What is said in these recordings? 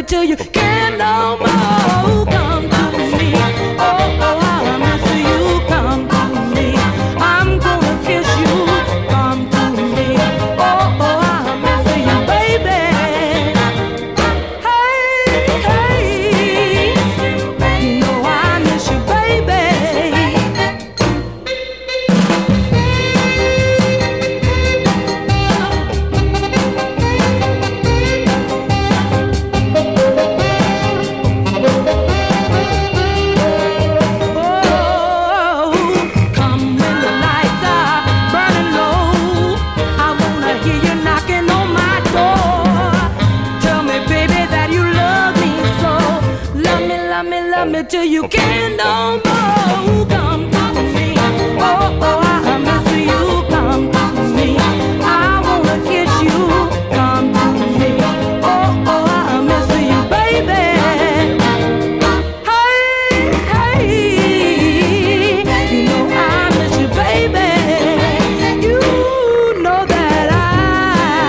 till you can't no more. Come to me, oh, oh, I miss you. Come to me, I'm gonna kiss you. Come to me, oh, oh, I miss you, baby. Hey, hey, you know I miss you, baby. Love me till you can't no more. Come to me, oh, oh, I miss you. Come to me, I wanna kiss you. Come to me, oh, oh, I miss you, baby. Hey, hey, you know I miss you, baby. You know that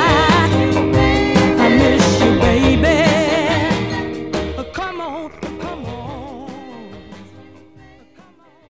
I miss you, baby. Come on, come on.